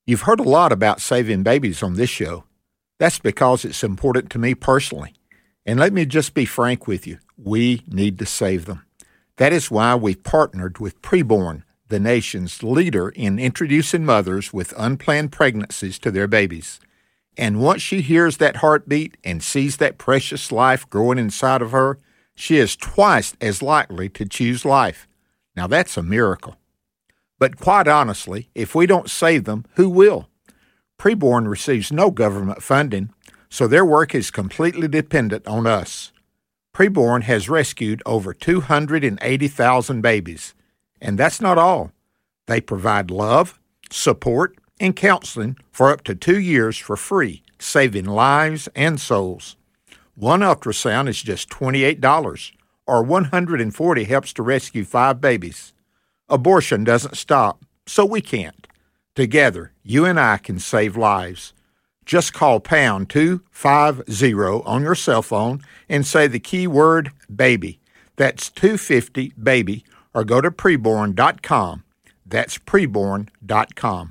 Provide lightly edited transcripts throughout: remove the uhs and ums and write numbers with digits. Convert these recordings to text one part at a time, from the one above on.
You've heard a lot about saving babies on this show. That's because it's important to me personally. And let me just be frank with you. We need to save them. That is why we've partnered with Preborn, the nation's leader in introducing mothers with unplanned pregnancies to their babies. And once she hears that heartbeat and sees that precious life growing inside of her, she is twice as likely to choose life. Now that's a miracle. But quite honestly, if we don't save them, who will? Preborn receives no government funding, so their work is completely dependent on us. Preborn has rescued over 280,000 babies. And that's not all. They provide love, support, and counseling for up to 2 years for free, saving lives and souls. One ultrasound is just $28, or $140 helps to rescue 5 babies. Abortion doesn't stop, so we can't. Together, you and I can save lives. Just call pound 250 on your cell phone and say the keyword baby. That's 250 baby, or go to preborn.com. That's preborn.com.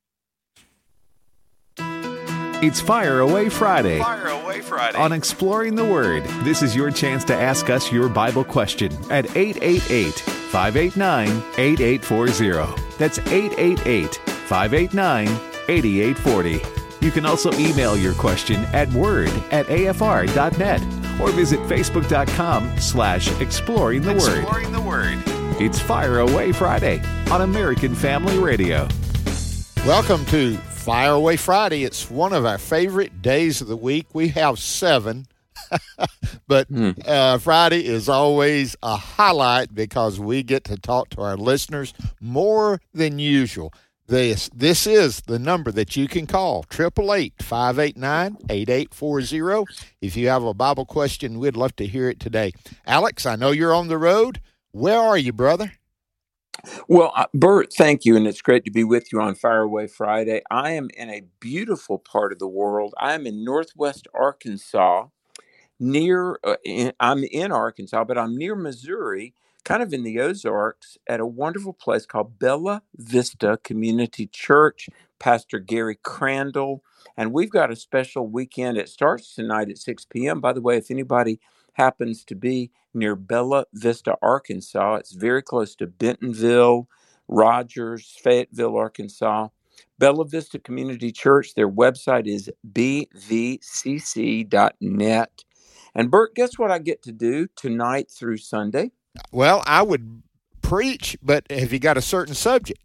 It's Fire Away Friday. Fire Away Friday. On Exploring the Word. This is your chance to ask us your Bible question at 888-589-8840. That's 888-589-8840. You can also email your question at word@afr.net or visit facebook.com/exploring the word. Exploring the Word. It's Fire Away Friday on American Family Radio. Welcome to Fire Away Friday. It's one of our favorite days of the week. We have 7, but Friday is always a highlight because we get to talk to our listeners more than usual. This is the number that you can call, 888-589-8840. If you have a Bible question, we'd love to hear it today. Alex, I know you're on the road. Where are you, brother? Well, Bert, thank you, and it's great to be with you on Fire Away Friday. I am in a beautiful part of the world. I am in Northwest Arkansas, I'm in Arkansas, but I'm near Missouri, kind of in the Ozarks, at a wonderful place called Bella Vista Community Church, Pastor Gary Crandall, and we've got a special weekend. It starts tonight at 6 p.m. By the way, if anybody happens to be near Bella Vista, Arkansas, it's very close to Bentonville, Rogers, Fayetteville, Arkansas. Bella Vista Community Church, their website is bvcc.net. And Bert, guess what I get to do tonight through Sunday? Well, I would preach, but have you got a certain subject?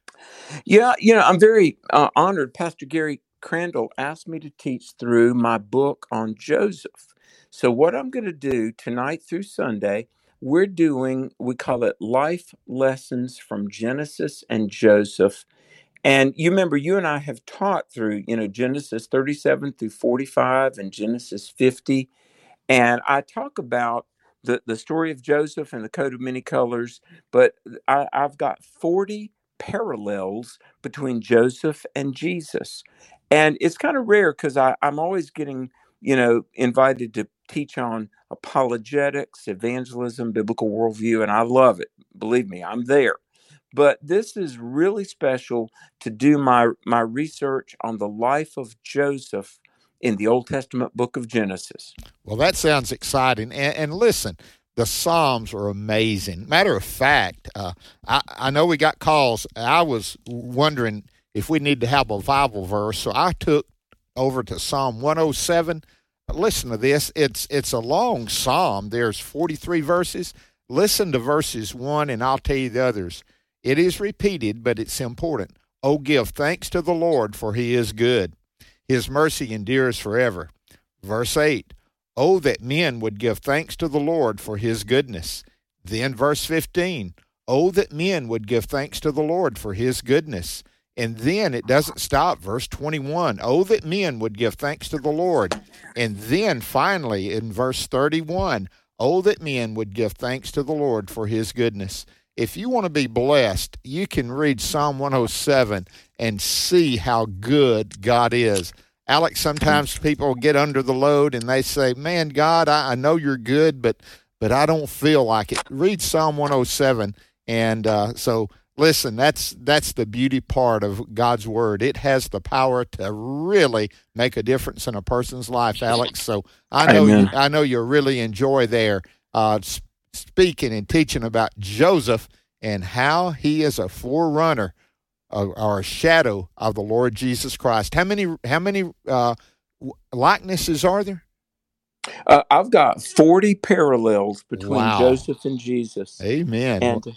Yeah, I'm very honored. Pastor Gary Crandall asked me to teach through my book on Joseph. So what I'm going to do tonight through Sunday, we call it Life Lessons from Genesis and Joseph. And you remember, you and I have taught through, Genesis 37 through 45 and Genesis 50. And I talk about the story of Joseph and the coat of many colors, but I've got 40 parallels between Joseph and Jesus. And it's kind of rare because I'm always getting, invited to teach on apologetics, evangelism, biblical worldview, and I love it. Believe me, I'm there. But this is really special to do my research on the life of Joseph in the Old Testament book of Genesis. Well, that sounds exciting. And listen, the Psalms are amazing. Matter of fact, I know we got calls. I was wondering if we need to have a Bible verse, so I took over to Psalm 107. Listen to this. It's a long psalm. There's 43 verses. Listen to verses 1, and I'll tell you the others. It is repeated, but it's important. Oh, give thanks to the Lord, for he is good. His mercy endures forever. Verse 8. Oh, that men would give thanks to the Lord for his goodness. Then verse 15. Oh, that men would give thanks to the Lord for his goodness. And then it doesn't stop. Verse 21, oh, that men would give thanks to the Lord. And then finally in verse 31, oh, that men would give thanks to the Lord for his goodness. If you want to be blessed, you can read Psalm 107 and see how good God is. Alex, sometimes people get under the load and they say, man, God, I know you're good, but I don't feel like it. Read Psalm 107. And so Listen, that's the beauty part of God's word. It has the power to really make a difference in a person's life, Alex. So Amen. I know you'll really enjoy there speaking and teaching about Joseph and how he is a forerunner or a shadow of the Lord Jesus Christ. How many likenesses are there? I've got 40 parallels between Wow. Joseph and Jesus. Amen. And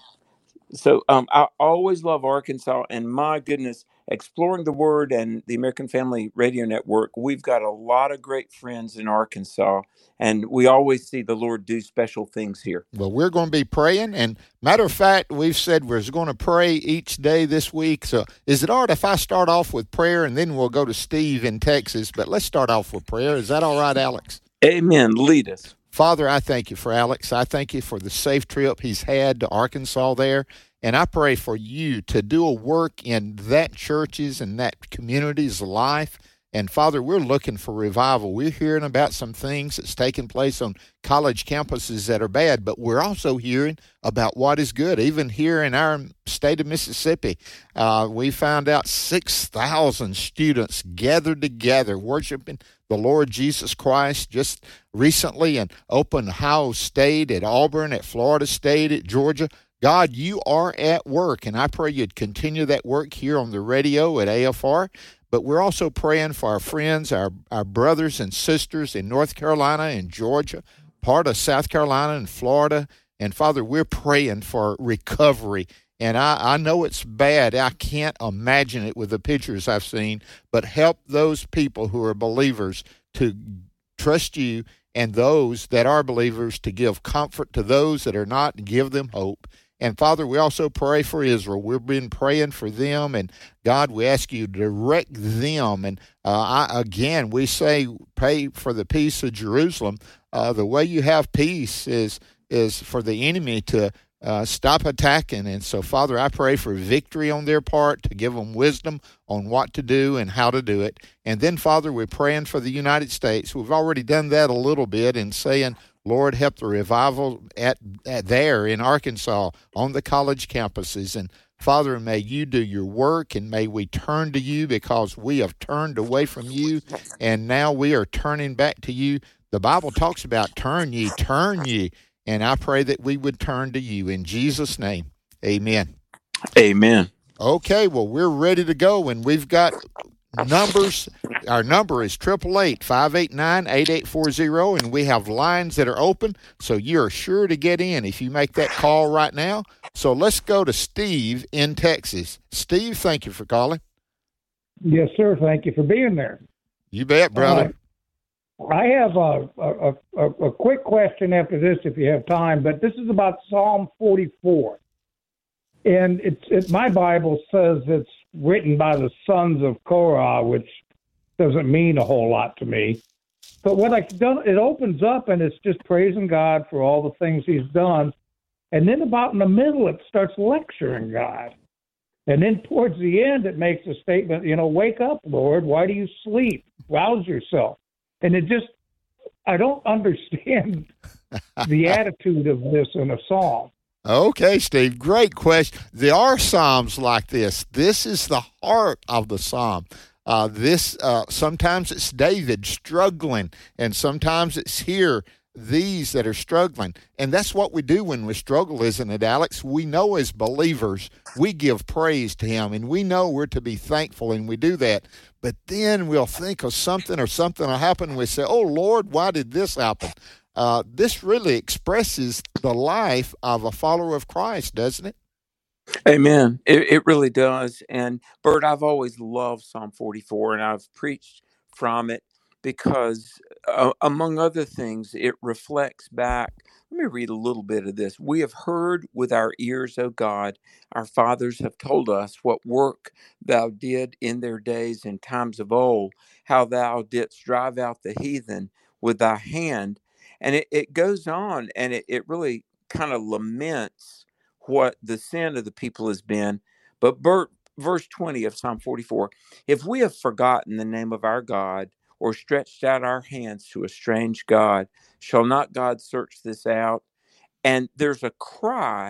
so I always love Arkansas, and my goodness, exploring the Word and the American Family Radio Network, we've got a lot of great friends in Arkansas, and we always see the Lord do special things here. Well, we're going to be praying, and matter of fact, we've said we're going to pray each day this week. So is it all right if I start off with prayer, and then we'll go to Steve in Texas? But let's start off with prayer. Is that all right, Alex? Amen. Lead us. Father, I thank you for Alex. I thank you for the safe trip he's had to Arkansas there. And I pray for you to do a work in that church's and that community's life. And Father, we're looking for revival. We're hearing about some things that's taking place on college campuses that are bad, but we're also hearing about what is good. Even here in our state of Mississippi, we found out 6,000 students gathered together worshiping the Lord Jesus Christ just recently, and opened Ohio State, at Auburn, at Florida State, at Georgia. God, you are at work, and I pray you'd continue that work here on the radio at AFR. But we're also praying for our friends, our brothers and sisters in North Carolina and Georgia, part of South Carolina and Florida. And, Father, we're praying for recovery. And I know it's bad. I can't imagine it with the pictures I've seen. But help those people who are believers to trust you, and those that are believers to give comfort to those that are not and give them hope. And, Father, we also pray for Israel. We've been praying for them, and, God, we ask you to direct them. And, again, we say pray for the peace of Jerusalem. The way you have peace is for the enemy to stop attacking. And so, Father, I pray for victory on their part, to give them wisdom on what to do and how to do it. And then, Father, we're praying for the United States. We've already done that a little bit in saying, Lord, help the revival at there in Arkansas on the college campuses. And, Father, may you do your work, and may we turn to you, because we have turned away from you, and now we are turning back to you. The Bible talks about turn ye. And I pray that we would turn to you in Jesus' name. Amen. Amen. Okay, well, we're ready to go, and we've got numbers. Our number is 888-589-8840, and we have lines that are open, so you're sure to get in if you make that call right now. So let's go to Steve in Texas. Steve, thank you for calling. Yes, sir. Thank you for being there. You bet, brother. I have a quick question after this, if you have time, but this is about Psalm 44. And my Bible says it's written by the sons of Korah, which doesn't mean a whole lot to me. But what I've done, it opens up and it's just praising God for all the things he's done. And then about in the middle, it starts lecturing God. And then towards the end, it makes a statement, wake up, Lord, why do you sleep? Rouse yourself. And I don't understand the attitude of this in a psalm. Okay, Steve, great question. There are psalms like this. This is the heart of the psalm. Sometimes it's David struggling, and sometimes it's these that are struggling. And that's what we do when we struggle, isn't it, Alex? We know as believers, we give praise to him, and we know we're to be thankful, and we do that. But then we'll think of something, or something will happen, and we say, oh, Lord, why did this happen? This really expresses the life of a follower of Christ, doesn't it? Amen. It really does. And Bert, I've always loved Psalm 44, and I've preached from it because, among other things, it reflects back. Let me read a little bit of this. We have heard with our ears, O God, our fathers have told us what work thou did in their days in times of old, how thou didst drive out the heathen with thy hand. And it goes on, and it really kind of laments what the sin of the people has been. But Bert, verse 20 of Psalm 44, if we have forgotten the name of our God, or stretched out our hands to a strange God, shall not God search this out? And there's a cry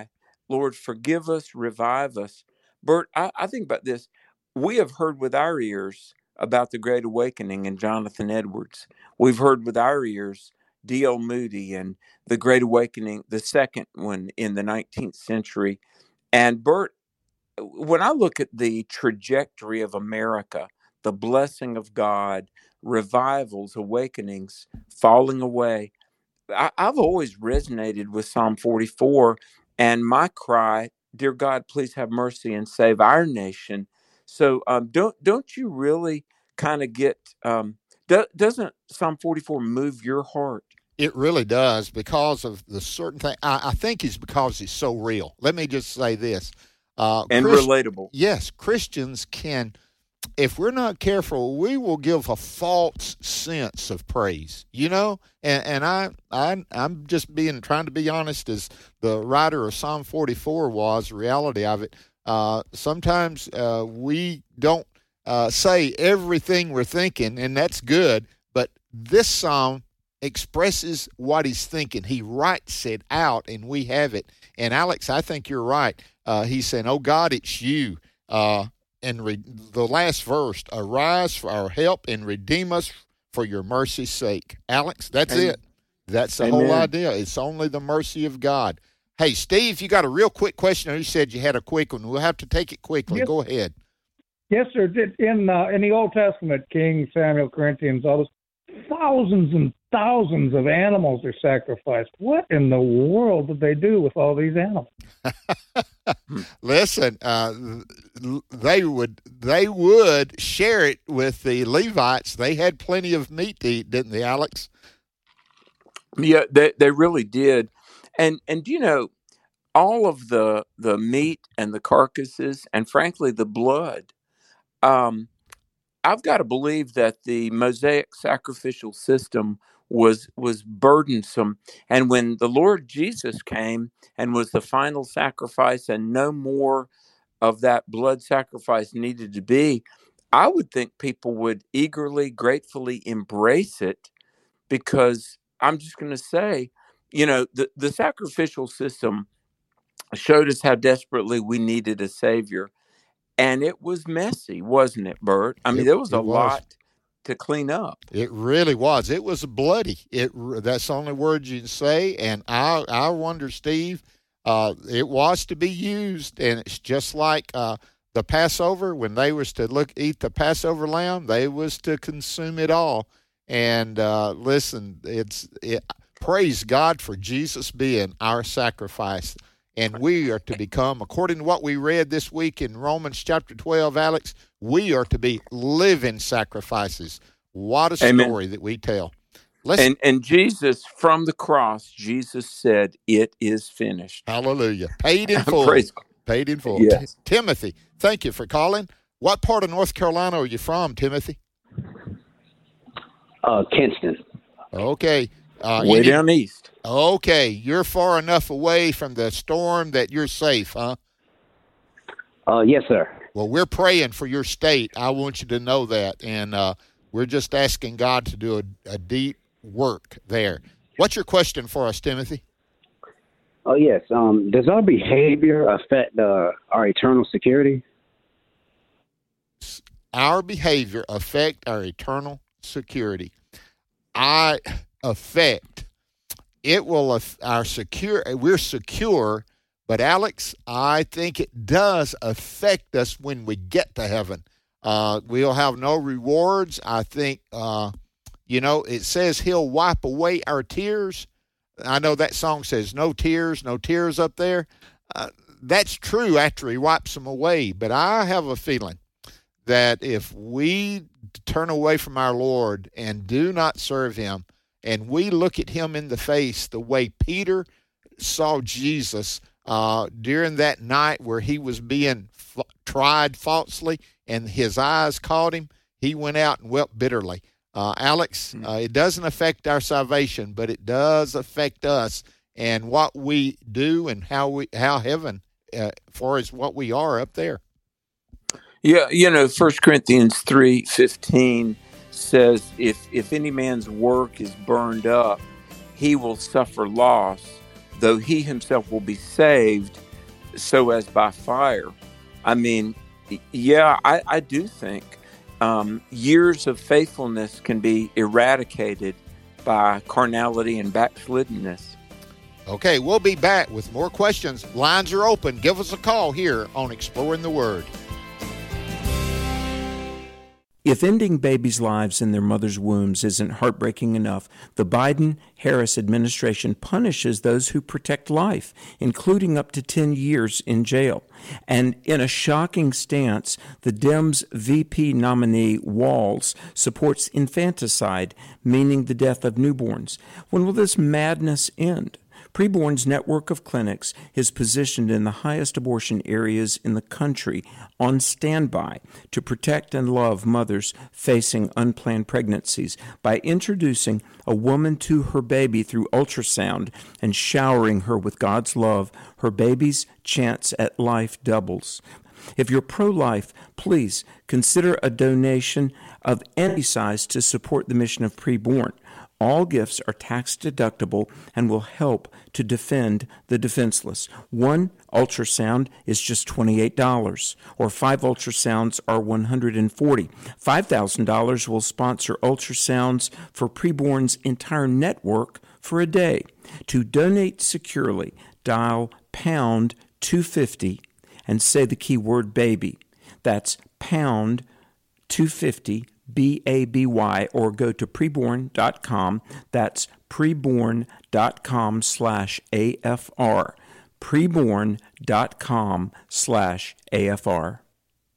Lord, forgive us, revive us. Bert, I think about this. We have heard with our ears about the Great Awakening and Jonathan Edwards. We've heard with our ears D.L. Moody and the Great Awakening, the second one in the 19th century. And Bert, when I look at the trajectory of America, the blessing of God, revivals, awakenings, falling away, I've always resonated with Psalm 44 and my cry, dear God, please have mercy and save our nation. So don't you really kind of get, doesn't Psalm 44 move your heart? It really does because of the certain thing. I think it's because it's so real. Let me just say this. And relatable. Yes, Christians can, if we're not careful, we will give a false sense of praise, and I'm just trying to be honest as the writer of Psalm 44 was, the reality of it. Sometimes we don't say everything we're thinking, and that's good, but this Psalm expresses what he's thinking. He writes it out, and we have it. And Alex, I think you're right. He's saying, oh God, it's you. And the last verse, arise for our help and redeem us for your mercy's sake. Alex, that's it. That's the whole idea. It's only the mercy of God. Hey, Steve, you got a real quick question. You said you had a quick one. We'll have to take it quickly. Yes. Go ahead. Yes, sir. In the Old Testament, King, Samuel, Corinthians, all those, thousands and thousands of animals are sacrificed. What in the world did they do with all these animals? Listen, they would share it with the Levites. They had plenty of meat to eat, didn't they, Alex? Yeah, they really did. And all of the meat and the carcasses and frankly the blood, I've got to believe that the Mosaic sacrificial system was burdensome. And when the Lord Jesus came and was the final sacrifice and no more of that blood sacrifice needed to be, I would think people would eagerly, gratefully embrace it, because I'm just going to say, the sacrificial system showed us how desperately we needed a Savior. And it was messy, wasn't it, Bert? I mean, there was a lot to clean up. It really was. It was bloody. That's the only word you can say. And I wonder, Steve, it was to be used. And it's just like the Passover, when they was to eat the Passover lamb, they was to consume it all. And listen, praise God for Jesus being our sacrifice. And we are to become, according to what we read this week in Romans chapter 12, Alex, we are to be living sacrifices. What a story that we tell. And Jesus, from the cross, Jesus said, it is finished. Hallelujah. Paid in full. Paid in full. Yes. Timothy, thank you for calling. What part of North Carolina are you from, Timothy? Kinston. Okay. Way down east. Okay, you're far enough away from the storm that you're safe, huh? Yes, sir. Well, we're praying for your state. I want you to know that, and we're just asking God to do a deep work there. What's your question for us, Timothy? Oh, yes. Does our behavior affect our eternal security? Our behavior affect our eternal security. It will we're secure, but Alex, I think it does affect us when we get to heaven. We'll have no rewards. I think, it says he'll wipe away our tears. I know that song says no tears up there. That's true after he wipes them away, but I have a feeling that if we turn away from our Lord and do not serve him, and we look at him in the face the way Peter saw Jesus during that night where he was being tried falsely and his eyes caught him, he went out and wept bitterly. Alex, it doesn't affect our salvation, but it does affect us and what we do and how heaven, far as what we are up there. Yeah, 1 Corinthians 3:15 says, if any man's work is burned up, he will suffer loss, though he himself will be saved, so as by fire. I mean, yeah, I do think years of faithfulness can be eradicated by carnality and backslidenness. Okay, we'll be back with more questions. Lines are open. Give us a call here on Exploring the Word. If ending babies' lives in their mother's wombs isn't heartbreaking enough, the Biden-Harris administration punishes those who protect life, including up to 10 years in jail. And in a shocking stance, the Dems VP nominee Walz supports infanticide, meaning the death of newborns. When will this madness end? Preborn's network of clinics is positioned in the highest abortion areas in the country on standby to protect and love mothers facing unplanned pregnancies by introducing a woman to her baby through ultrasound and showering her with God's love. Her baby's chance at life doubles. If you're pro-life, please consider a donation of any size to support the mission of Preborn. All gifts are tax deductible and will help to defend the defenseless. One ultrasound is just $28, or 5 ultrasounds are $140. $5,000 will sponsor ultrasounds for Preborn's entire network for a day. To donate securely, dial pound 250 and say the keyword baby. That's pound 250 BABY, or go to preborn.com. That's preborn.com/AFR. Preborn.com/AFR.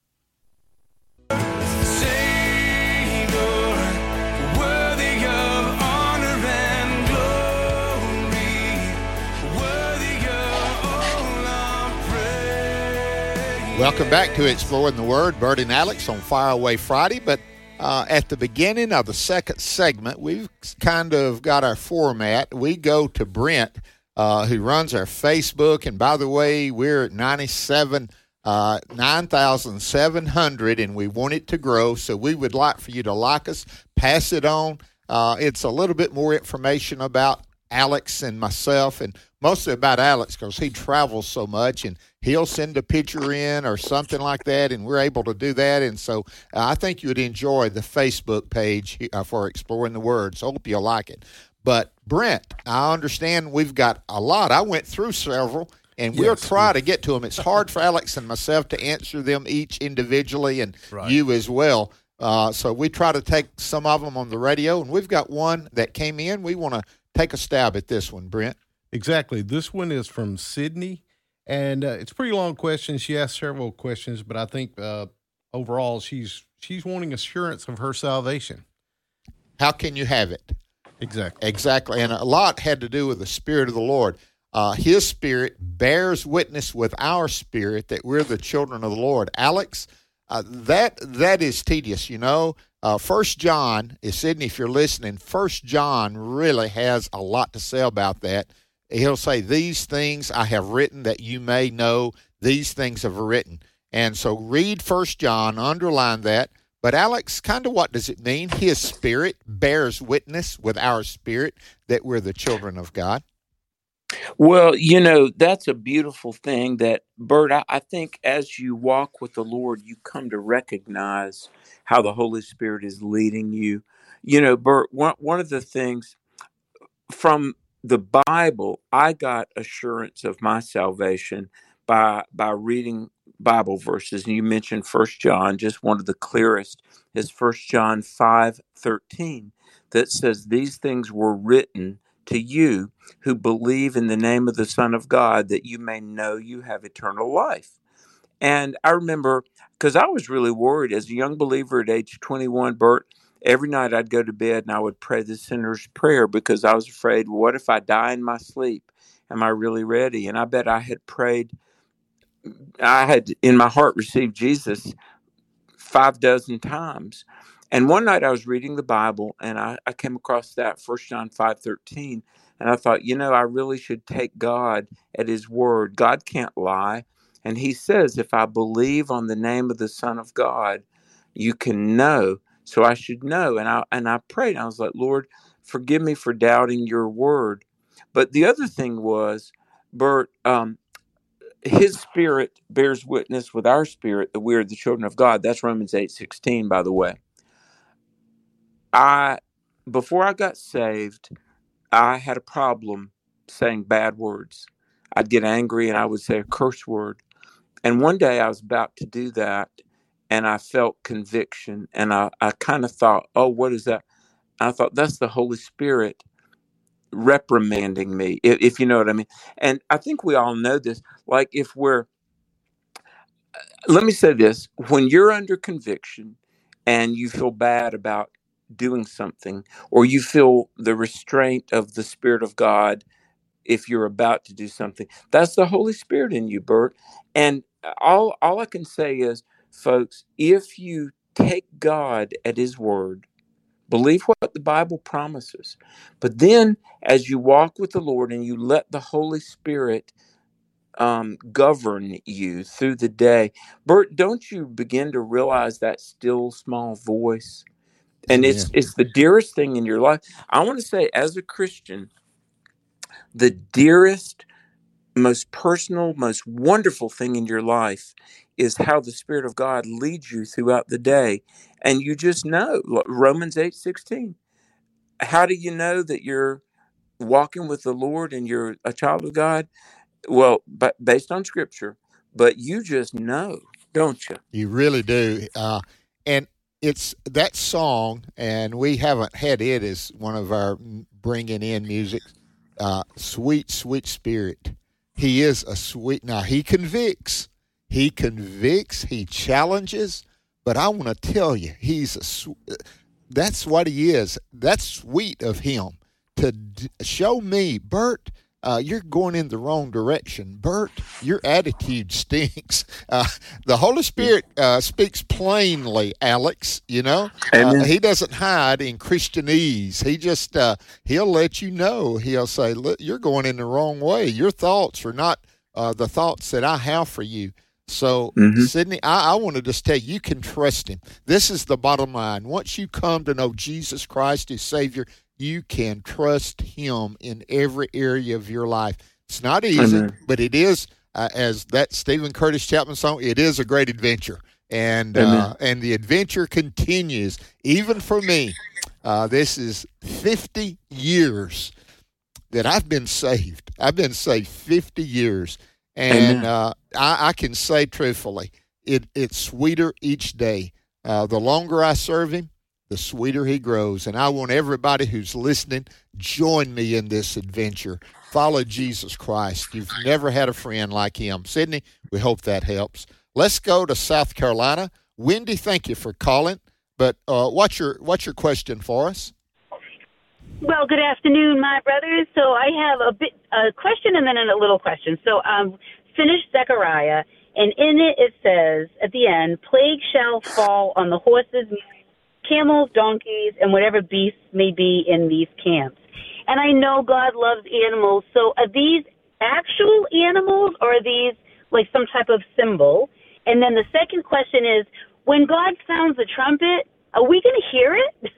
Welcome back to Exploring the Word. Bert and Alex on Faraway Friday, but at the beginning of the second segment, we've kind of got our format. We go to Brent, who runs our Facebook. And by the way, we're at 9,700, and we want it to grow. So we would like for you to like us, pass it on. It's a little bit more information about Alex and myself, and mostly about Alex because he travels so much, and he'll send a picture in or something like that, and we're able to do that. And so I think you would enjoy the Facebook page for Exploring the Word, so I hope you'll like it. But, Brent, I understand we've got a lot. I went through several, and we'll try to get to them. It's hard for Alex and myself to answer them each individually, and you as well. So we try to take some of them on the radio, and we've got one that came in. We want to take a stab at this one, Brent. Exactly. This one is from Sydney, and it's a pretty long question. She asked several questions, but I think overall she's wanting assurance of her salvation. How can you have it? Exactly. And a lot had to do with the Spirit of the Lord. His Spirit bears witness with our spirit that we're the children of the Lord. Alex, that is tedious, you know. 1 John, Sydney, if you're listening, 1 John really has a lot to say about that. He'll say, these things I have written that you may know, these things have written. And so read 1 John, underline that. But Alex, kind of what does it mean? His Spirit bears witness with our spirit that we're the children of God. Well, you know, that's a beautiful thing that, Bert, I think as you walk with the Lord, you come to recognize how the Holy Spirit is leading you. You know, Bert, one of the things from the Bible, I got assurance of my salvation by reading Bible verses. And you mentioned 1 John, just one of the clearest is 1 John 5:13, that says, these things were written to you who believe in the name of the Son of God, that you may know you have eternal life. And I remember, because I was really worried as a young believer at age 21, Bert, every night I'd go to bed and I would pray the sinner's prayer because I was afraid, what if I die in my sleep? Am I really ready? And I bet I had prayed, I had in my heart received Jesus 6 times. And one night I was reading the Bible and I came across that 1 John 5:13. And I thought, you know, I really should take God at his word. God can't lie. And he says, if I believe on the name of the Son of God, you can know. So I should know. And I prayed. I was like, Lord, forgive me for doubting your word. But the other thing was, Bert, his spirit bears witness with our spirit that we are the children of God. That's Romans 8:16, by the way. Before I got saved, I had a problem saying bad words. I'd get angry and I would say a curse word. And one day I was about to do that, and I felt conviction, and I kind of thought, oh, what is that? I thought, that's the Holy Spirit reprimanding me, if you know what I mean. And I think we all know this. Like, let me say this, when you're under conviction and you feel bad about doing something, or you feel the restraint of the Spirit of God if you're about to do something, that's the Holy Spirit in you, Bert. And all I can say is, folks, if you take God at his word, believe what the Bible promises, but then as you walk with the Lord and you let the Holy Spirit govern you through the day, Bert, don't you begin to realize that still small voice? And Amen. it's the dearest thing in your life. I want to say, as a Christian, the dearest, most personal, most wonderful thing in your life is how the Spirit of God leads you throughout the day. And you just know, Romans 8:16. How do you know that you're walking with the Lord and you're a child of God? Well, but based on Scripture, but you just know, don't you? You really do. And it's that song, and we haven't had it as one of our bringing in music. Sweet, sweet Spirit. He is a sweet. Now, he convicts, he challenges, but I want to tell you, that's what he is. That's sweet of him to show me, Bert, you're going in the wrong direction. Bert, your attitude stinks. The Holy Spirit speaks plainly, Alex, you know. He doesn't hide in Christianese. He just, he'll let you know. He'll say, look, you're going in the wrong way. Your thoughts are not the thoughts that I have for you. So, Sydney, I want to just tell you, you can trust him. This is the bottom line. Once you come to know Jesus Christ as Savior, you can trust him in every area of your life. It's not easy, but it is, as that Stephen Curtis Chapman song, it is a great adventure. And the adventure continues. Even for me, this is 50 years that I've been saved. I've been saved 50 years. And I can say truthfully, it's sweeter each day. The longer I serve him, the sweeter he grows. And I want everybody who's listening, join me in this adventure. Follow Jesus Christ. You've never had a friend like him. Sydney, we hope that helps. Let's go to South Carolina. Wendy, thank you for calling. But what's your question for us? Well, good afternoon, my brothers. So I have a question and then a little question. So finished Zechariah, and in it says at the end, plague shall fall on the horses, camels, donkeys, and whatever beasts may be in these camps. And I know God loves animals, so are these actual animals, or are these like some type of symbol? And then the second question is, when God sounds the trumpet, are we going to hear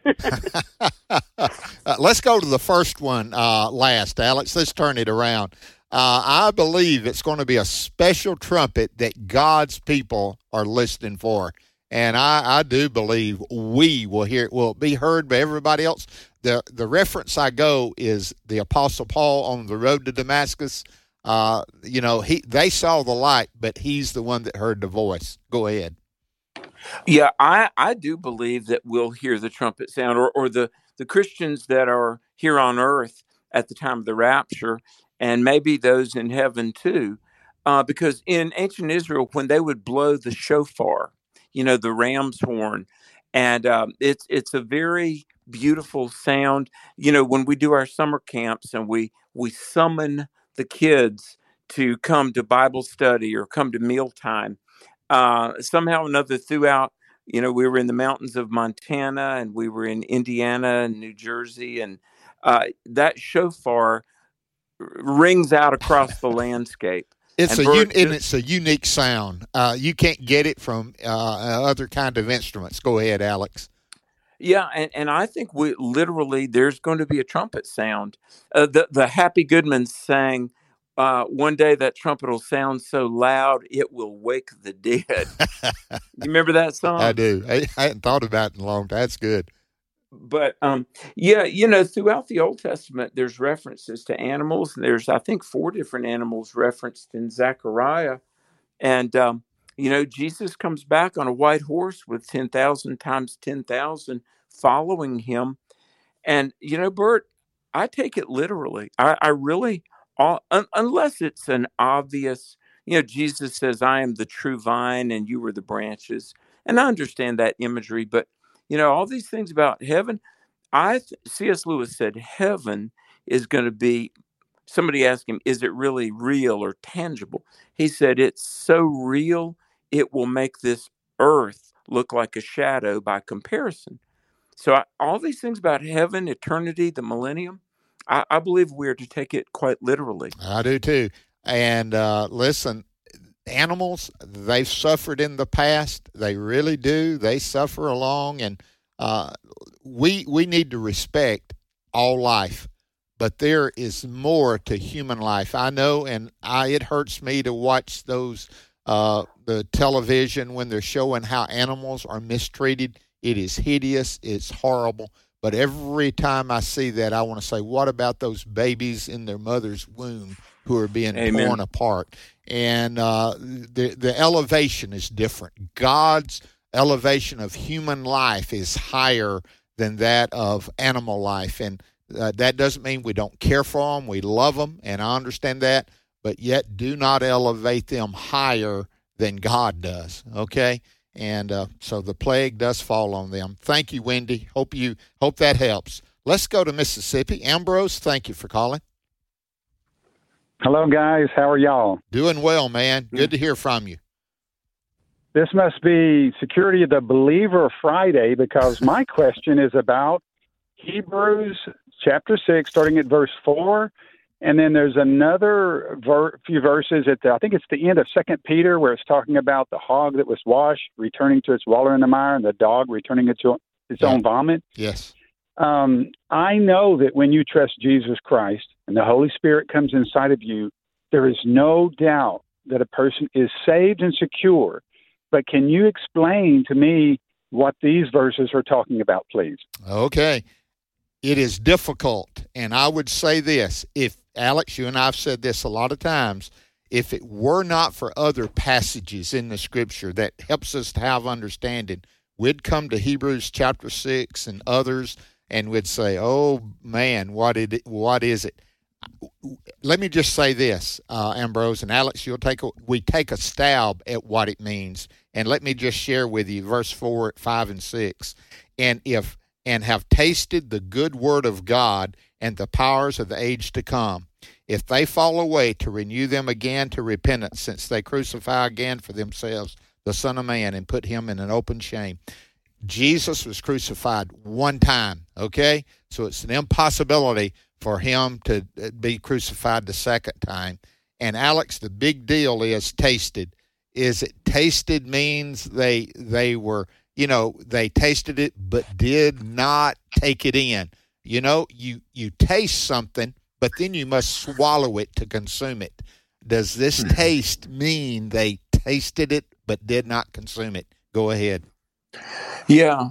it? Let's go to the first one last, Alex. Let's turn it around. I believe it's going to be a special trumpet that God's people are listening for. And I do believe we will hear it. Will it be heard by everybody else? The reference I go is the Apostle Paul on the road to Damascus. They saw the light, but he's the one that heard the voice. Go ahead. Yeah, I do believe that we'll hear the trumpet sound, or the Christians that are here on earth at the time of the rapture, and maybe those in heaven too. Because in ancient Israel, when they would blow the shofar, the ram's horn, and it's a very beautiful sound. When we do our summer camps and we summon the kids to come to Bible study or come to mealtime, somehow or another throughout, we were in the mountains of Montana and we were in Indiana and New Jersey, and that shofar rings out across the landscape. It's a unique sound. You can't get it from other kind of instruments. Go ahead, Alex. Yeah, and I think there's going to be a trumpet sound. The Happy Goodman sang, one day that trumpet will sound so loud it will wake the dead. You remember that song? I do. I hadn't thought about it in a long time. That's good. But yeah, throughout the Old Testament, there's references to animals. There's, I think, 4 different animals referenced in Zechariah. And, Jesus comes back on a white horse with 10,000 times 10,000 following him. And, Bert, I take it literally. I really, unless it's an obvious, Jesus says, I am the true vine and you were the branches. And I understand that imagery, but, all these things about heaven, C.S. Lewis said heaven is going to be, somebody asked him, is it really real or tangible? He said, it's so real, it will make this earth look like a shadow by comparison. So all these things about heaven, eternity, the millennium, I believe we're to take it quite literally. I do too. And listen, animals, they've suffered in the past. They really do. They suffer along, and we need to respect all life. But there is more to human life. I know, and it hurts me to watch those the television when they're showing how animals are mistreated. It is hideous. It's horrible. But every time I see that, I want to say, what about those babies in their mother's womb who are being Amen. torn apart? And the elevation is different. God's elevation of human life is higher than that of animal life. And that doesn't mean we don't care for them. We love them, and I understand that. But yet do not elevate them higher than God does, okay? And so the plague does fall on them. Thank you, Wendy. Hope that helps. Let's go to Mississippi. Ambrose, thank you for calling. Hello, guys. How are y'all? Doing well, man. Good to hear from you. This must be Security of the Believer Friday, because my question is about Hebrews chapter 6, starting at verse 4. And then there's another few verses I think it's the end of 2 Peter, where it's talking about the hog that was washed returning to its waller in the mire, and the dog returning to its own vomit. Yes. I know that when you trust Jesus Christ and the Holy Spirit comes inside of you, there is no doubt that a person is saved and secure. But can you explain to me what these verses are talking about, please? Okay. It is difficult, and I would say this, if Alex, you and I have said this a lot of times, if it were not for other passages in the Scripture that helps us to have understanding, we'd come to Hebrews chapter 6 and others, and we'd say, oh, man, what is it? Let me just say this, Ambrose, and Alex, we take a stab at what it means, and let me just share with you verse 4, 5, and 6. And have tasted the good word of God and the powers of the age to come. If they fall away, to renew them again to repentance, since they crucify again for themselves the Son of Man and put him in an open shame. Jesus was crucified one time, okay? So it's an impossibility for him to be crucified the second time. And Alex, the big deal is tasted. Is it tasted means they were... they tasted it but did not take it in. You taste something, but then you must swallow it to consume it. Does this taste mean they tasted it but did not consume it? Go ahead. Yeah,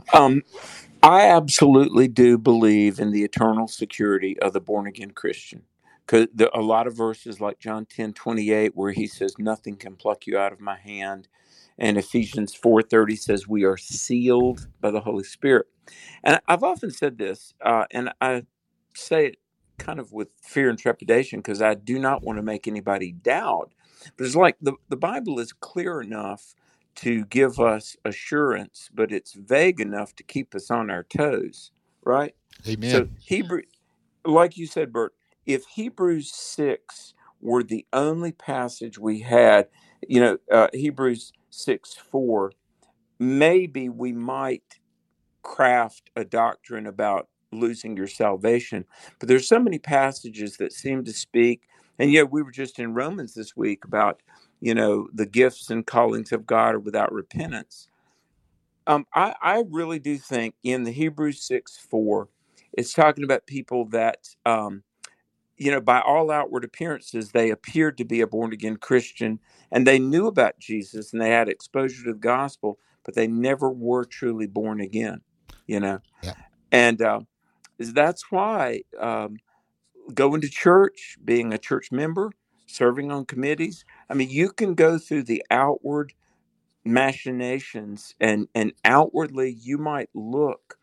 I absolutely do believe in the eternal security of the born-again Christian. Because a lot of verses like John 10:28, where he says, nothing can pluck you out of my hand. And Ephesians 4:30 says we are sealed by the Holy Spirit. And I've often said this, and I say it kind of with fear and trepidation, because I do not want to make anybody doubt. But it's like the Bible is clear enough to give us assurance, but it's vague enough to keep us on our toes, right? Amen. So like you said, Bert, if Hebrews 6 were the only passage we had, Hebrews 6:4, maybe we might craft a doctrine about losing your salvation. But there's so many passages that seem to speak, and we were just in Romans this week about, the gifts and callings of God are without repentance. I really do think in the Hebrews 6:4, it's talking about people that by all outward appearances, they appeared to be a born-again Christian, and they knew about Jesus, and they had exposure to the gospel, but they never were truly born again, Yeah. And that's why going to church, being a church member, serving on committees, you can go through the outward machinations, and outwardly you might look,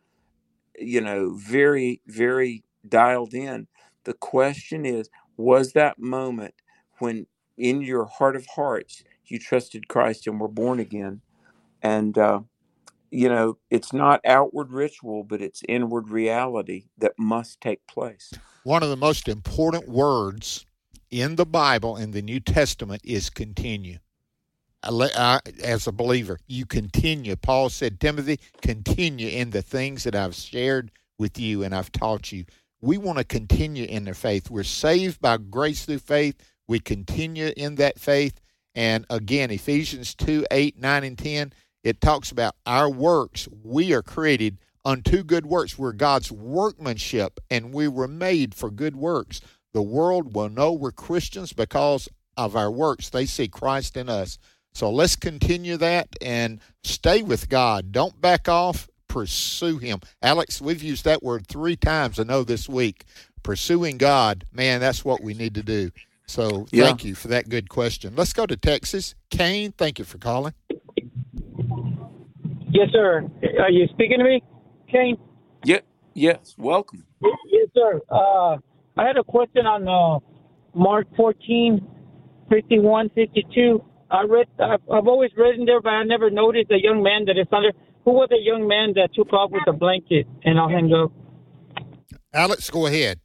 very, very dialed in. The question is, was that moment when in your heart of hearts you trusted Christ and were born again? And, it's not outward ritual, but it's inward reality that must take place. One of the most important words in the Bible, in the New Testament, is continue. As a believer, you continue. Paul said, Timothy, continue in the things that I've shared with you and I've taught you. We want to continue in the faith. We're saved by grace through faith. We continue in that faith. And again, Ephesians 2, 8, 9, and 10, it talks about our works. We are created unto good works. We're God's workmanship, and we were made for good works. The world will know we're Christians because of our works. They see Christ in us. So let's continue that and stay with God. Don't back off. Pursue Him. Alex, we've used that word 3 times, I know, this week. Pursuing God, man, that's what we need to do. So thank you for that good question. Let's go to Texas. Kane, thank you for calling. Yes, sir. Are you speaking to me, Kane? Yes, welcome. Yes, sir. I had a question on Mark 14, 51, 52. I've always read in there, but I never noticed the young man that is under. Who was the young man that took off with the blanket? And I'll hang up. Alex, go ahead.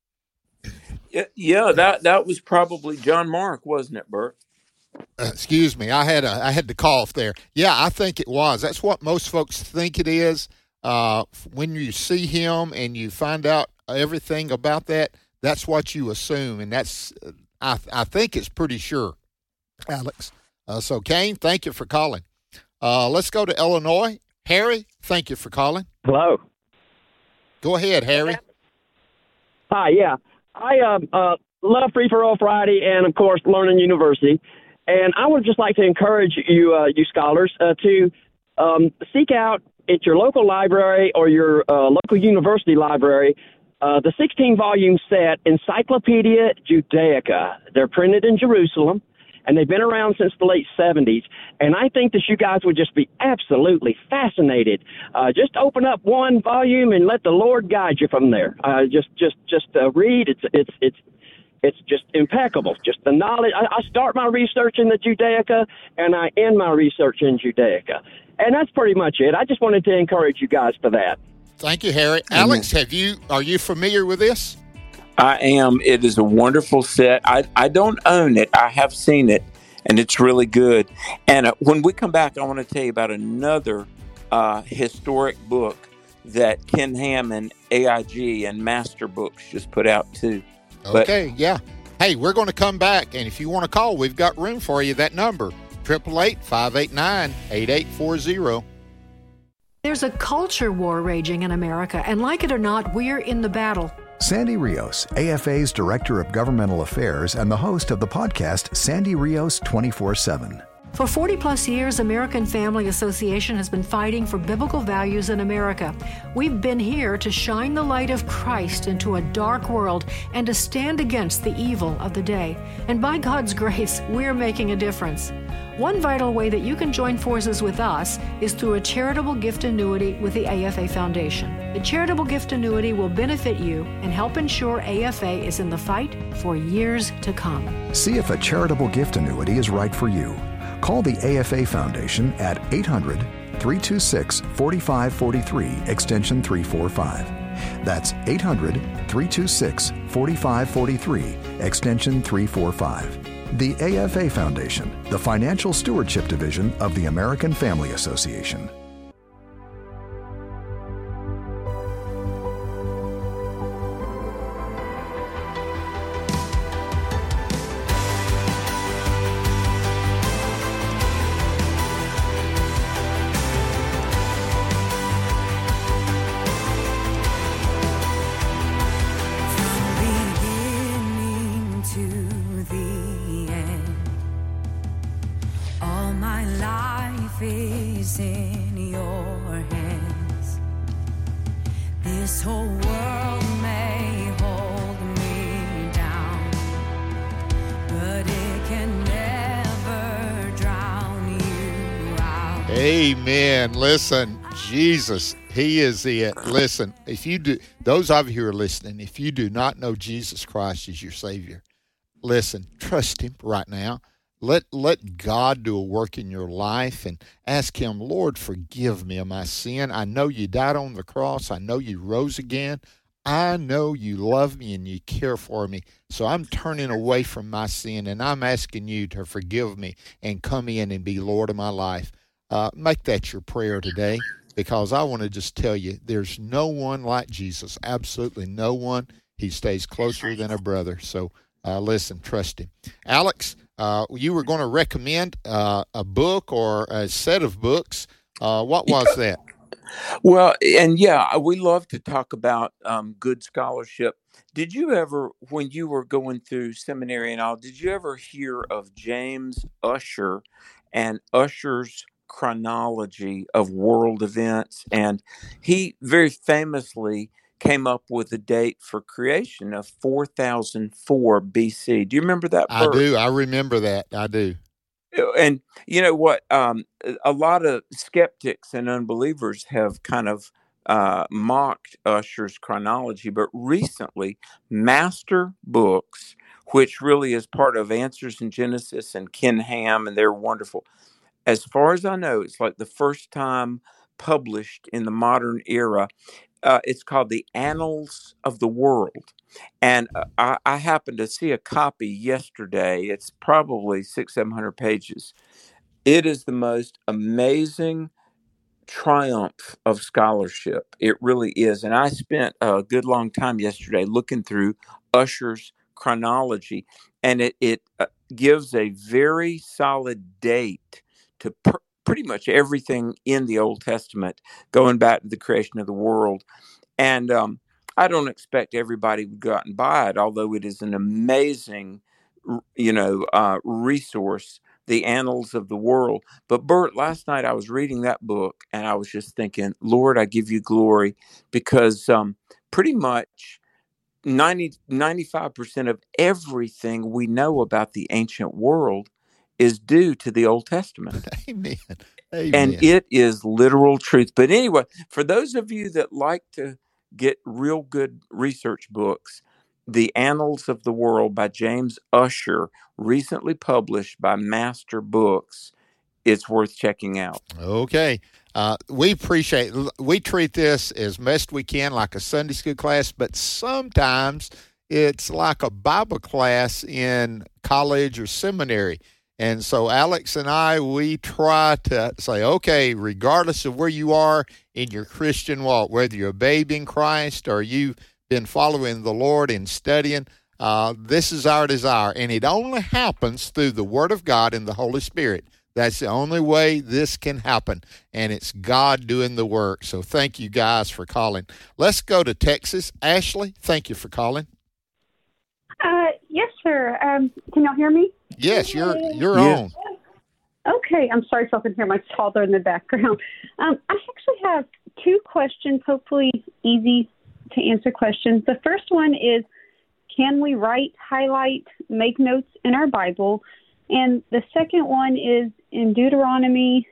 Yeah, that was probably John Mark, wasn't it, Bert? Excuse me, I had to cough there. Yeah, I think it was. That's what most folks think it is. When you see him and you find out everything about that, that's what you assume, and that's I think it's pretty sure, Alex. So, Kane, thank you for calling. Let's go to Illinois. Harry, thank you for calling. Hello. Go ahead, Harry. Hi, yeah. I love Free for All Friday and, of course, Learning University. And I would just like to encourage you, you scholars, to seek out at your local library or your local university library the 16-volume set Encyclopedia Judaica. They're printed in Jerusalem, and they've been around since the late 70s. And I think that you guys would just be absolutely fascinated. Just open up one volume and let the Lord guide you from there. Just read. It's just impeccable. Just the knowledge. I start my research in the Judaica, and I end my research in Judaica. And that's pretty much it. I just wanted to encourage you guys for that. Thank you, Harry. Alex, are you familiar with this? I am. It is a wonderful set. I don't own it. I have seen it, and it's really good. And when we come back, I want to tell you about another historic book that Ken Hammond, AIG, and Master Books just put out, too. Okay, yeah. Hey, we're going to come back, and if you want to call, we've got room for you. That number, 888-589-8840. There's a culture war raging in America, and like it or not, we're in the battle. Sandy Rios, AFA's Director of Governmental Affairs and the host of the podcast Sandy Rios 24/7. For 40-plus years, American Family Association has been fighting for biblical values in America. We've been here to shine the light of Christ into a dark world and to stand against the evil of the day. And by God's grace, we're making a difference. One vital way that you can join forces with us is through a charitable gift annuity with the AFA Foundation. The charitable gift annuity will benefit you and help ensure AFA is in the fight for years to come. See if a charitable gift annuity is right for you. Call the AFA Foundation at 800-326-4543, extension 345. That's 800-326-4543, extension 345. The AFA Foundation, the Financial Stewardship Division of the American Family Association. This whole world may hold me down, but it can never drown you out. Amen. Listen, Jesus, He is it. Listen, if you do, those of you who are listening, if you do not know Jesus Christ as your Savior, listen, trust Him right now. Let God do a work in your life and ask Him, Lord, forgive me of my sin. I know you died on the cross. I know you rose again. I know you love me and you care for me. So I'm turning away from my sin, and I'm asking you to forgive me and come in and be Lord of my life. Make that your prayer today, because I want to just tell you, there's no one like Jesus, absolutely no one. He stays closer than a brother. So listen, trust Him. Alex, you were going to recommend a book or a set of books. What was that? Well, and yeah, we love to talk about good scholarship. Did you ever, when you were going through seminary and all, did you ever hear of James Ussher and Ussher's chronology of world events? And he very famously came up with a date for creation of 4004 BC. Do you remember that birth? I do. I remember that. I do. And you know what? A lot of skeptics and unbelievers have kind of mocked Ussher's chronology, but recently, Master Books, which really is part of Answers in Genesis and Ken Ham, and they're wonderful. As far as I know, it's like the first time published in the modern era. It's called The Annals of the World. And I happened to see a copy yesterday. It's probably 600-700 pages. It is the most amazing triumph of scholarship. It really is. And I spent a good long time yesterday looking through Ussher's chronology, and it gives a very solid date to pretty much everything in the Old Testament, going back to the creation of the world. And I don't expect everybody would go out and buy it, although it is an amazing, resource, The Annals of the World. But Bert, last night I was reading that book, and I was just thinking, Lord, I give you glory, because pretty much 95% of everything we know about the ancient world is due to the Old Testament. Amen. Amen. And it is literal truth. But anyway, for those of you that like to get real good research books, The Annals of the World by James Ussher, recently published by Master Books, it's worth checking out. Okay. We treat this as best we can like a Sunday school class, but sometimes it's like a Bible class in college or seminary. And so Alex and I, we try to say, okay, regardless of where you are in your Christian walk, whether you're a babe in Christ or you've been following the Lord and studying, this is our desire. And it only happens through the Word of God and the Holy Spirit. That's the only way this can happen. And it's God doing the work. So thank you guys for calling. Let's go to Texas. Ashley, thank you for calling. Yes, sir. Can y'all hear me? Yes, you're on. Okay, I'm sorry if I can hear my toddler in the background. I actually have two questions, hopefully easy to answer questions. The first one is, can we write, highlight, make notes in our Bible? And the second one is in Deuteronomy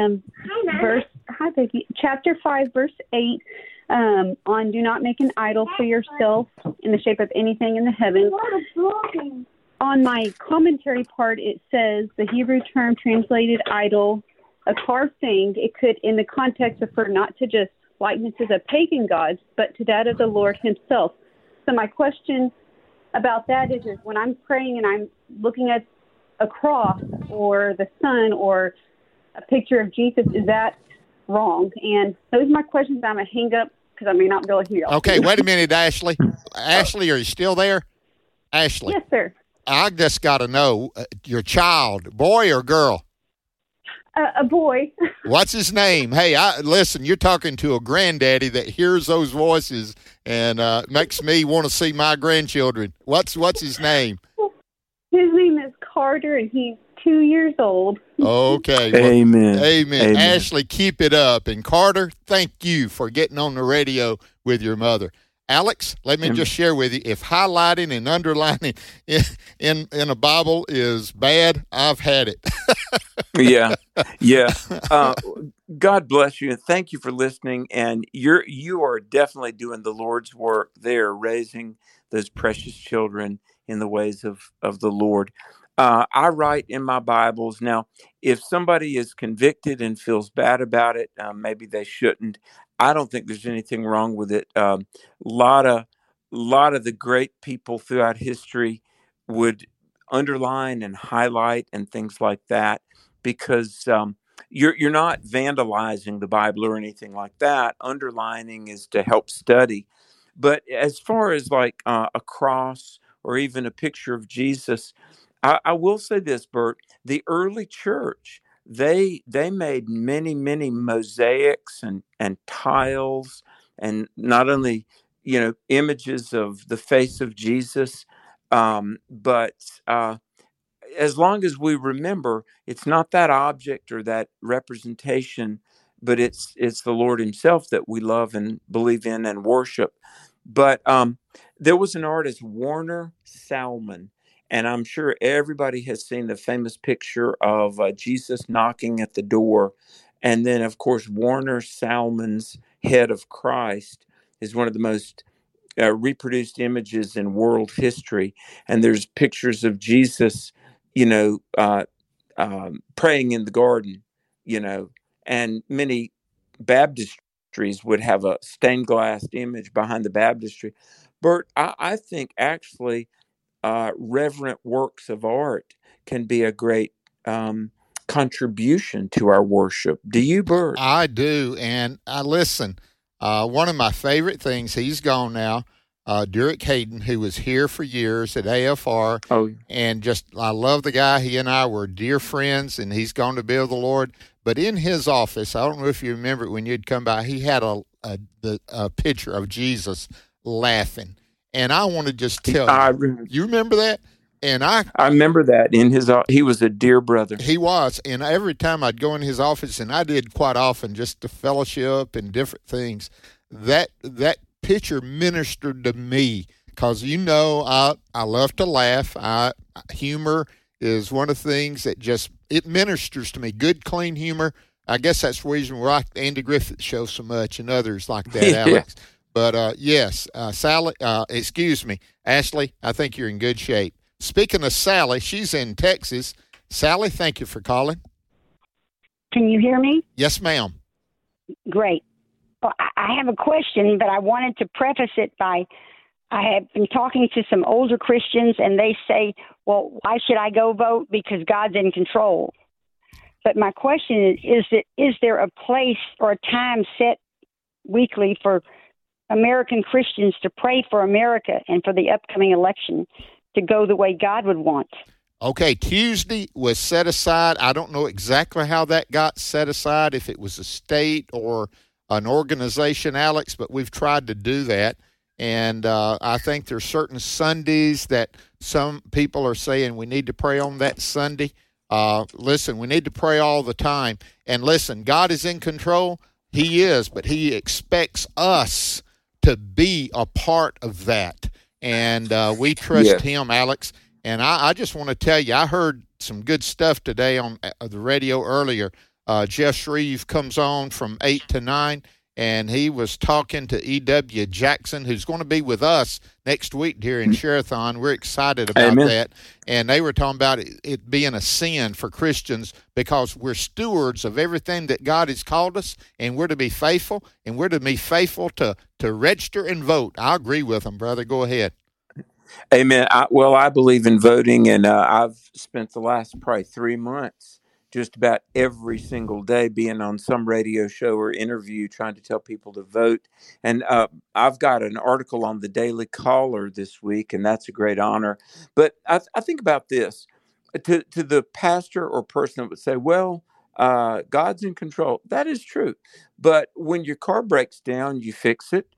chapter 5, verse 8, on do not make an idol for yourself in the shape of anything in the heavens. On my commentary part, it says the Hebrew term translated idol, a carved thing. It could, in the context, refer not to just likenesses of pagan gods, but to that of the Lord himself. So my question about that is when I'm praying and I'm looking at a cross or the sun or a picture of Jesus, is that wrong? And those are my questions. I'm going to hang up because I may not be able to hear. Okay, wait a minute, Ashley. Ashley, are you still there? Ashley. Yes, sir. I just got to know, your child, boy or girl? A boy. What's his name? Hey, listen, you're talking to a granddaddy that hears those voices and makes me want to see my grandchildren. What's his name? His name is Carter, and he's 2 years old. Okay. Well, Amen. amen. Amen. Ashley, keep it up. And Carter, thank you for getting on the radio with your mother. Alex, let me just share with you, if highlighting and underlining in a Bible is bad, I've had it. Yeah. God bless you, and thank you for listening. And you are definitely doing the Lord's work there, raising those precious children in the ways of the Lord. I write in my Bibles. Now, if somebody is convicted and feels bad about it, maybe they shouldn't. I don't think there's anything wrong with it. Lot of the great people throughout history would underline and highlight and things like that, because you're not vandalizing the Bible or anything like that. Underlining is to help study. But as far as like a cross or even a picture of Jesus, I will say this, Bert: the early church, they made many mosaics and tiles, and not only images of the face of Jesus, but as long as we remember, it's not that object or that representation, but it's the Lord Himself that we love and believe in and worship. But there was an artist, Warner Salmon, and I'm sure everybody has seen the famous picture of Jesus knocking at the door. And then, of course, Warner Salmon's head of Christ is one of the most reproduced images in world history. And there's pictures of Jesus, praying in the garden, and many baptistries would have a stained glass image behind the baptistry. Bert, I think actually reverent works of art can be a great contribution to our worship. Do you, Bert? I do. And I listen, one of my favorite things, he's gone now, Derek Hayden, who was here for years at AFR. Oh. And I love the guy. He and I were dear friends, and he's gone to be with the Lord. But in his office, I don't know if you remember it when you'd come by, he had a picture of Jesus laughing. And I want to just tell you, you remember that? And I remember that in his. He was a dear brother. He was, and every time I'd go in his office, and I did quite often, just to fellowship and different things. That picture ministered to me because I love to laugh. Humor is one of the things that it ministers to me. Good, clean humor. I guess that's the reason we like the Andy Griffith Show so much and others like that, Alex. But yes, Ashley, I think you're in good shape. Speaking of Sally, she's in Texas. Sally, thank you for calling. Can you hear me? Yes, ma'am. Great. Well, I have a question, but I wanted to preface it by I have been talking to some older Christians, and they say, well, why should I go vote? Because God's in control. But my question is there a place or a time set weekly for American Christians to pray for America and for the upcoming election to go the way God would want? Okay, Tuesday was set aside. I don't know exactly how that got set aside, if it was a state or an organization, Alex, but we've tried to do that. And I think there's certain Sundays that some people are saying we need to pray on that Sunday. Listen, we need to pray all the time. And listen, God is in control. He is, but He expects us to be a part of that. And we trust Him, Alex. And I just want to tell you, I heard some good stuff today on the radio earlier. Jeff Shreve comes on from 8 to 9, and he was talking to E.W. Jackson, who's going to be with us next week here in Sherathon. We're excited about that. And they were talking about it being a sin for Christians because we're stewards of everything that God has called us, and we're to be faithful, and we're to be faithful to register and vote. I agree with them, brother. Go ahead. Amen. I believe in voting, and I've spent the last probably 3 months just about every single day being on some radio show or interview trying to tell people to vote. And I've got an article on the Daily Caller this week, and that's a great honor. But I think about this. To the pastor or person that would say, well, God's in control. That is true. But when your car breaks down, you fix it.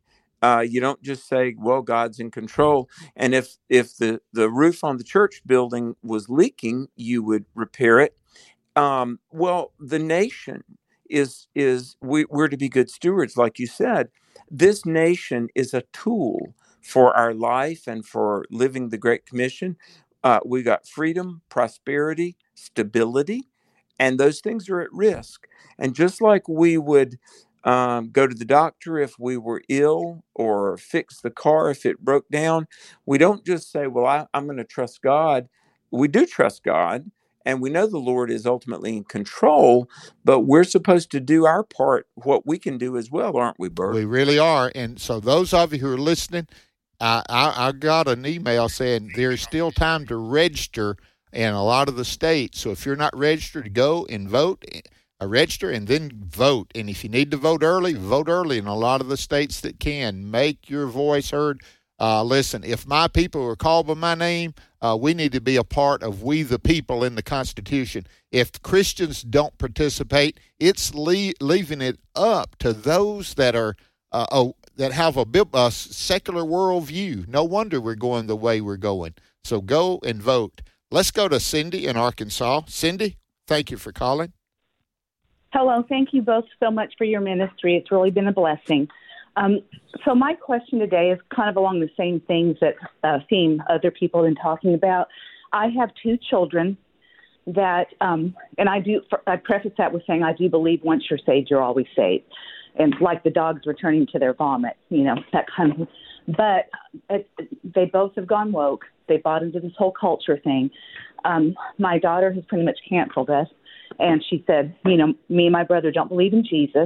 You don't just say, well, God's in control. And if the roof on the church building was leaking, you would repair it. Well, the nation we're to be good stewards, like you said. This nation is a tool for our life and for living the Great Commission. We got freedom, prosperity, stability, and those things are at risk. And just like we would go to the doctor if we were ill, or fix the car if it broke down, we don't just say, well, I'm going to trust God. We do trust God, and we know the Lord is ultimately in control, but we're supposed to do our part, what we can do as well, aren't we, Bert? We really are. And so those of you who are listening, I got an email saying there's still time to register in a lot of the states. So if you're not registered, go and vote, register, and then vote. And if you need to vote early in a lot of the states that can. Make your voice heard. Listen, if my people are called by my name, we need to be a part of we the people in the Constitution. If Christians don't participate, it's leaving it up to those that are that have a secular worldview. No wonder we're going the way we're going. So go and vote. Let's go to Cindy in Arkansas. Cindy, thank you for calling. Hello. Thank you both so much for your ministry. It's really been a blessing. So my question today is kind of along the same things that theme other people have been talking about. I have two children that, and I preface that with saying I do believe once you're saved, you're always saved. And like the dogs returning to their vomit, that kind of. But they both have gone woke. They bought into this whole culture thing. My daughter has pretty much canceled us. And she said, me and my brother don't believe in Jesus.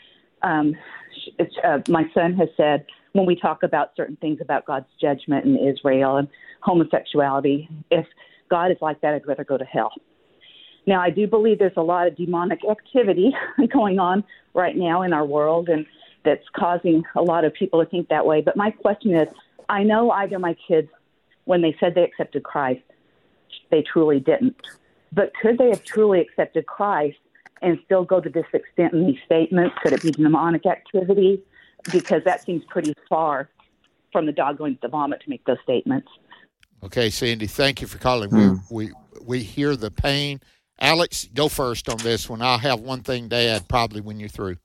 My son has said, when we talk about certain things about God's judgment in Israel and homosexuality, if God is like that, I'd rather go to hell. Now, I do believe there's a lot of demonic activity going on right now in our world, and that's causing a lot of people to think that way. But my question is, I know either my kids, when they said they accepted Christ, they truly didn't. But could they have truly accepted Christ and still go to this extent in these statements? Could it be demonic activity? Because that seems pretty far from the dog going to the vomit to make those statements. Okay, Cindy, thank you for calling. We hear the pain. Alex, go first on this one. I'll have one thing to add probably when you're through.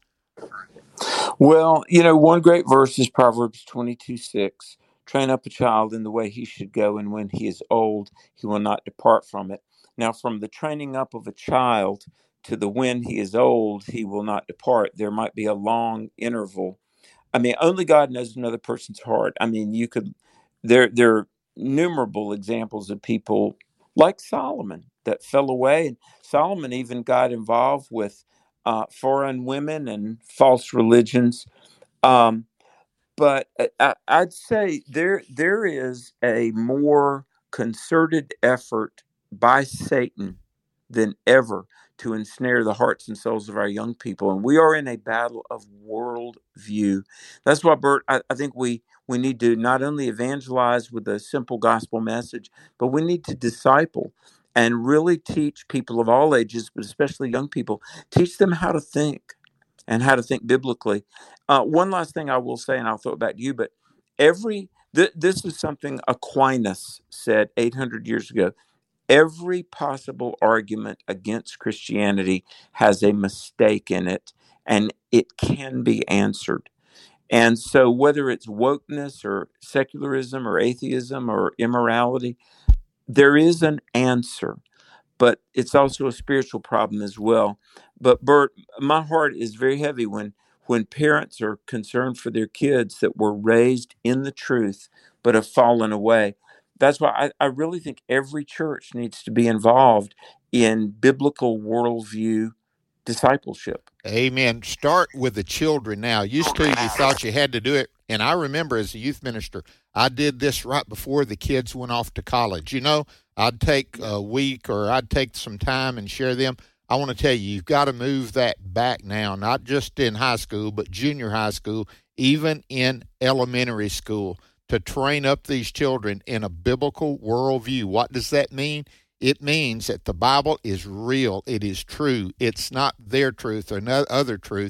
Well, one great verse is Proverbs 22:6. Train up a child in the way he should go, and when he is old, he will not depart from it. Now, from the training up of a child to the when he is old, he will not depart, there might be a long interval. I mean, only God knows another person's heart. I mean, there are innumerable examples of people like Solomon that fell away. And Solomon even got involved with foreign women and false religions. But I'd say there is a more concerted effort by Satan than ever to ensnare the hearts and souls of our young people. And we are in a battle of worldview. That's why, Bert, I think we need to not only evangelize with a simple gospel message, but we need to disciple and really teach people of all ages, but especially young people, teach them how to think and how to think biblically. One last thing I will say, and I'll throw it back to you, but this is something Aquinas said 800 years ago. Every possible argument against Christianity has a mistake in it, and it can be answered. And so whether it's wokeness or secularism or atheism or immorality, there is an answer, but it's also a spiritual problem as well. But Bert, my heart is very heavy when parents are concerned for their kids that were raised in the truth but have fallen away. That's why I really think every church needs to be involved in biblical worldview discipleship. Amen. Start with the children now. Used to, you thought you had to do it. And I remember as a youth minister, I did this right before the kids went off to college. I'd take a week or I'd take some time and share them. I want to tell you, you've got to move that back now, not just in high school, but junior high school, even in elementary school, to train up these children in a biblical worldview. What does that mean? It means that the Bible is real. It is true. It's not their truth or no other truth.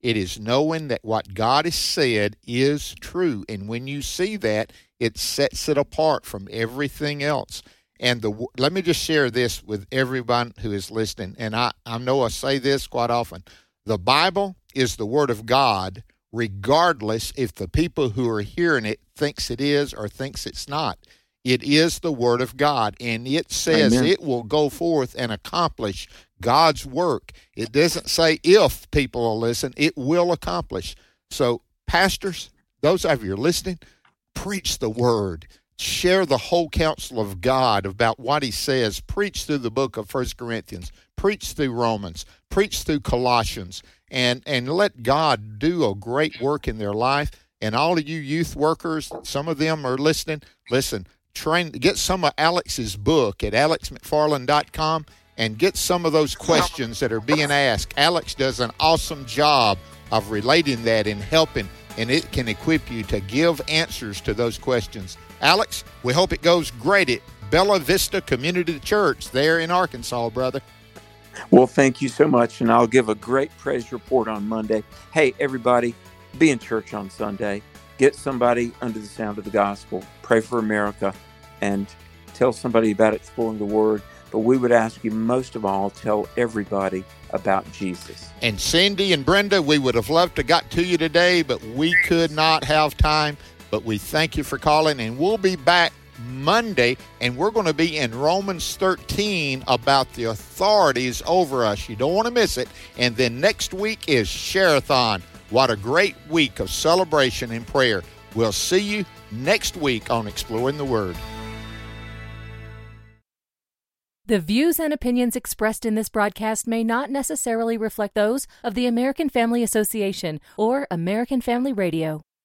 It is knowing that what God has said is true. And when you see that, it sets it apart from everything else. And let me just share this with everyone who is listening. And I know I say this quite often. The Bible is the Word of God, regardless if the people who are hearing it thinks it is or thinks it's not. It is the Word of God, and it says Amen. It will go forth and accomplish God's work. It doesn't say if people will listen, it will accomplish. So, pastors, those of you who are listening, preach the Word. Share the whole counsel of God about what He says. Preach through the book of 1 Corinthians. Preach through Romans. Preach through Colossians. And let God do a great work in their life. And all of you youth workers, some of them are listening, listen. Get some of Alex's book at alexmcfarland.com and get some of those questions that are being asked. Alex does an awesome job of relating that and helping, and it can equip you to give answers to those questions. Alex, we hope it goes great at Bella Vista Community Church there in Arkansas, brother. Well, thank you so much, and I'll give a great praise report on Monday. Hey, everybody, be in church on Sunday. Get somebody under the sound of the gospel. Pray for America and tell somebody about exploring the Word. But we would ask you most of all, tell everybody about Jesus. And Cindy and Brenda, we would have loved to got to you today, but we could not have time. But we thank you for calling, and we'll be back Monday, and we're going to be in Romans 13 about the authorities over us. You don't want to miss it. And then next week is Share-a-thon. What a great week of celebration and prayer. We'll see you next week on Exploring the Word. The views and opinions expressed in this broadcast may not necessarily reflect those of the American Family Association or American Family Radio.